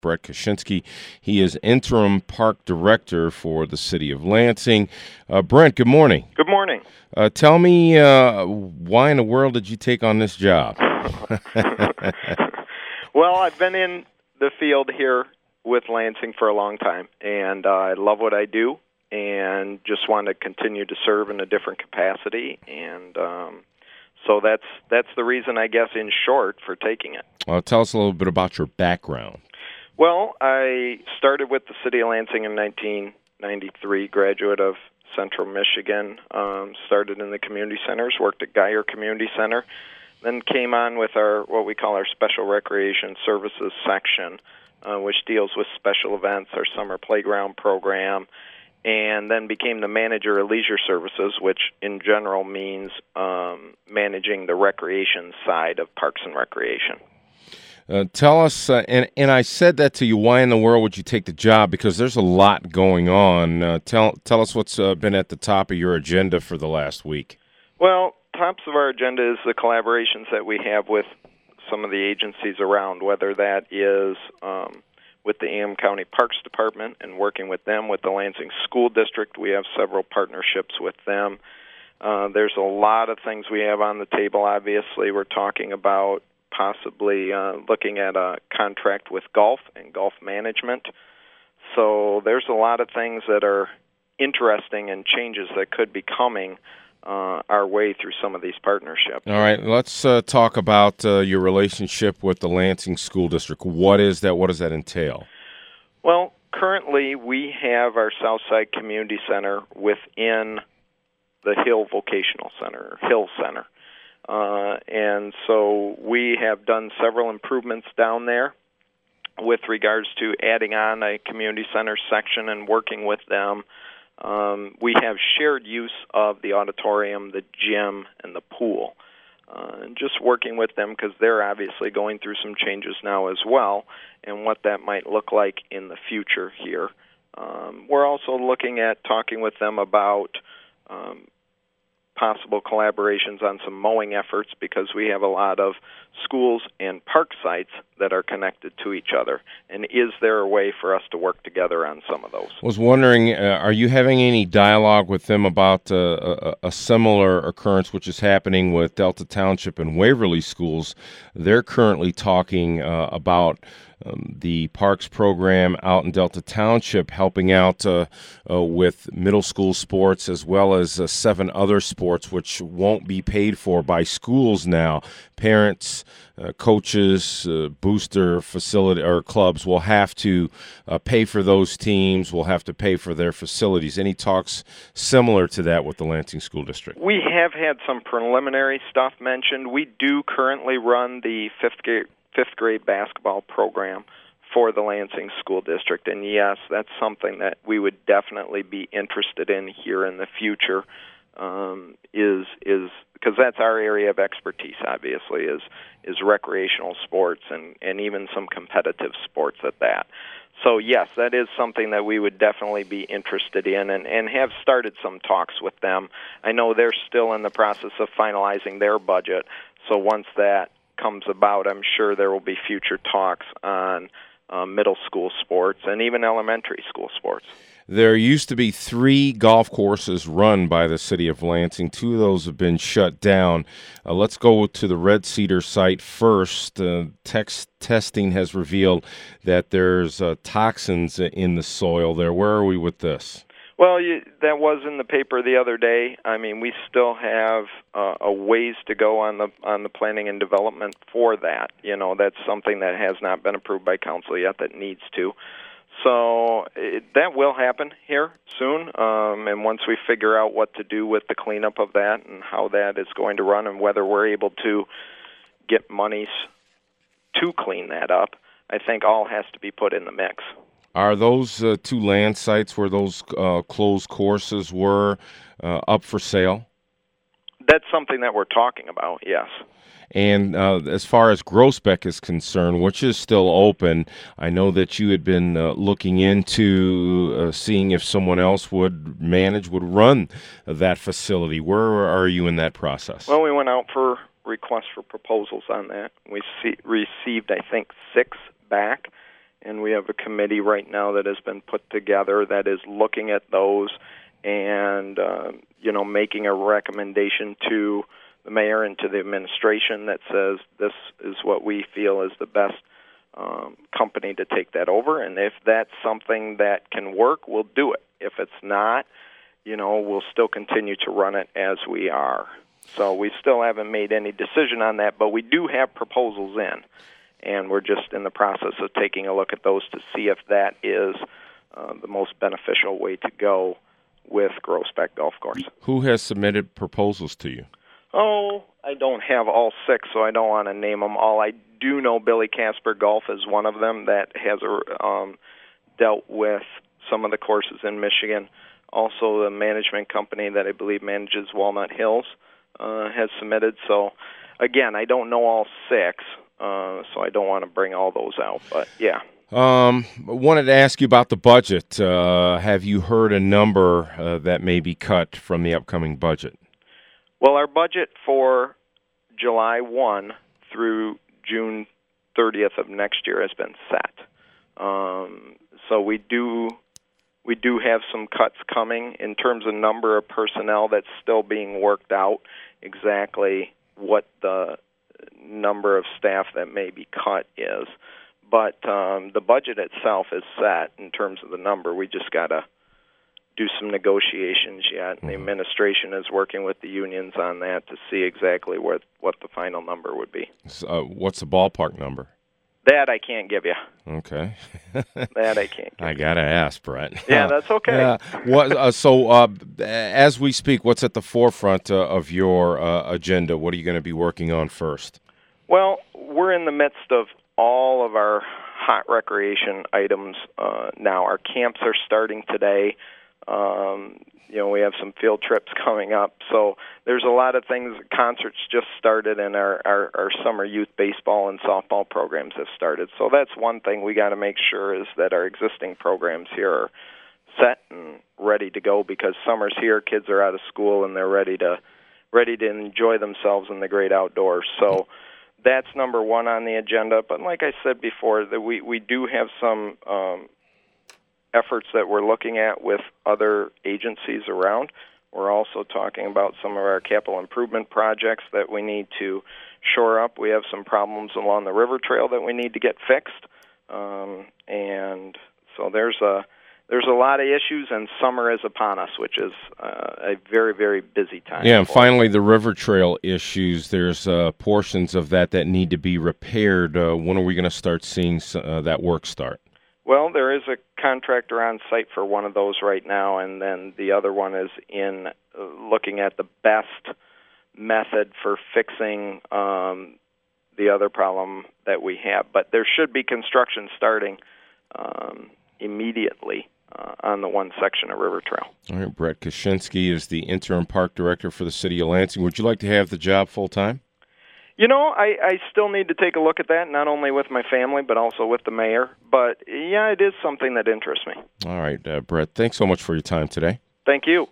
Brett Kaczynski. He is interim park director for the city of Lansing. Brent, good morning. Good morning. Tell me, why in the world did you take on this job? Well, I've been in the field here with Lansing for a long time, and I love what I do and just want to continue to serve in a different capacity. And so that's the reason, I guess, in short, for taking it. Tell us a little bit about your background. Well, I started with the city of Lansing in 1993, graduate of Central Michigan, started in the community centers, worked at Geyer Community Center, then came on with what we call our Special Recreation Services section, which deals with special events, our summer playground program, and then became the manager of leisure services, which in general means managing the recreation side of Parks and Recreation. Tell us, and I said that to you, why in the world would you take the job? Because there's a lot going on. Tell us what's been at the top of your agenda for the last week. Well, tops of our agenda is the collaborations that we have with some of the agencies around, whether that is with the Ingham County Parks Department and working with them, with the Lansing School District. We have several partnerships with them. There's a lot of things we have on the table. Obviously, we're talking about possibly looking at a contract with golf and golf management. So there's a lot of things that are interesting and changes that could be coming our way through some of these partnerships. All right, let's talk about your relationship with the Lansing School District. What is that? What does that entail? Well, currently we have our Southside Community Center within the Hill Vocational Center, Hill Center. And so we have done several improvements down there with regards to adding on a community center section and working with them. We have shared use of the auditorium, the gym, and the pool. And just working with them because they're obviously going through some changes now as well and what that might look like in the future here. We're also looking at talking with them about possible collaborations on some mowing efforts because we have a lot of schools and park sites that are connected to each other. And is there a way for us to work together on some of those? I was wondering, are you having any dialogue with them about a similar occurrence which is happening with Delta Township and Waverly schools? They're currently talking about the parks program out in Delta Township helping out with middle school sports as well as 7 other sports which won't be paid for by schools now. Parents, coaches, booster facility or clubs will have to pay for those teams, will have to pay for their facilities. Any talks similar to that with the Lansing School District? We have had some preliminary stuff mentioned. We do currently run the fifth grade basketball program for the Lansing School District, and yes, that's something that we would definitely be interested in here in the future. Is because that's our area of expertise. Obviously, is recreational sports and even some competitive sports at that. So yes, that is something that we would definitely be interested in and have started some talks with them. I know they're still in the process of finalizing their budget, so once that comes about, I'm sure there will be future talks on middle school sports and even elementary school sports. There used to be 3 golf courses run by the city of Lansing. 2 of those have been shut down. Let's go to the Red Cedar site first. Testing has revealed that there's toxins in the soil there. Where are we with this? Well, that was in the paper the other day. I mean, we still have a ways to go on the planning and development for that. You know, that's something that has not been approved by council yet that needs to. So that will happen here soon, and once we figure out what to do with the cleanup of that and how that is going to run and whether we're able to get monies to clean that up, I think all has to be put in the mix. Are those 2 land sites where those closed courses were up for sale? That's something that we're talking about, yes. And as far as Groesbeck is concerned, which is still open, I know that you had been looking into seeing if someone else would run that facility. Where are you in that process? Well, we went out for requests for proposals on that. We received, I think, 6 back, and we have a committee right now that has been put together that is looking at those and making a recommendation to the mayor and to the administration that says this is what we feel is the best company to take that over. And if that's something that can work, we'll do it. If it's not, we'll still continue to run it as we are. So we still haven't made any decision on that, but we do have proposals in, and we're just in the process of taking a look at those to see if that is the most beneficial way to go with Groesbeck Golf Course. Who has submitted proposals to you? Oh, I don't have all 6, so I don't want to name them all. I do know Billy Casper Golf is one of them that has dealt with some of the courses in Michigan. Also, the management company that I believe manages Walnut Hills has submitted. So, again, I don't know all 6, so I don't want to bring all those out. But, yeah. I wanted to ask you about the budget. Have you heard a number that may be cut from the upcoming budget? Well, our budget for July 1 through June 30th of next year has been set. So we do have some cuts coming in terms of number of personnel. That's still being worked out exactly what the number of staff that may be cut is. But the budget itself is set in terms of the number. We just got to do some negotiations yet, and the administration is working with the unions on that to see exactly what the final number would be. What's the ballpark number? That I can't give you. Okay. That I can't give I got to ask, Brett. Yeah, that's okay. As we speak, what's at the forefront of your agenda? What are you going to be working on first? Well, we're in the midst of all of our hot recreation items now. Our camps are starting today. We have some field trips coming up. So there's a lot of things. Concerts just started, and our summer youth baseball and softball programs have started. So that's one thing we got to make sure is that our existing programs here are set and ready to go, because summer's here, kids are out of school, and they're ready to enjoy themselves in the great outdoors. So that's number one on the agenda. But like I said before, that we do have some efforts that we're looking at with other agencies around. We're also talking about some of our capital improvement projects that we need to shore up. We have some problems along the river trail that we need to get fixed. And so there's a lot of issues, and summer is upon us, which is a very, very busy time. Yeah, and finally, the river trail issues, there's portions of that need to be repaired. When are we going to start seeing that work start? Well, there is a contractor on site for one of those right now, and then the other one is in looking at the best method for fixing the other problem that we have. But there should be construction starting immediately on the one section of River Trail. All right, Brett Kaczynski is the interim park director for the city of Lansing. Would you like to have the job full-time? I still need to take a look at that, not only with my family, but also with the mayor. But, yeah, it is something that interests me. All right, Brett, thanks so much for your time today. Thank you.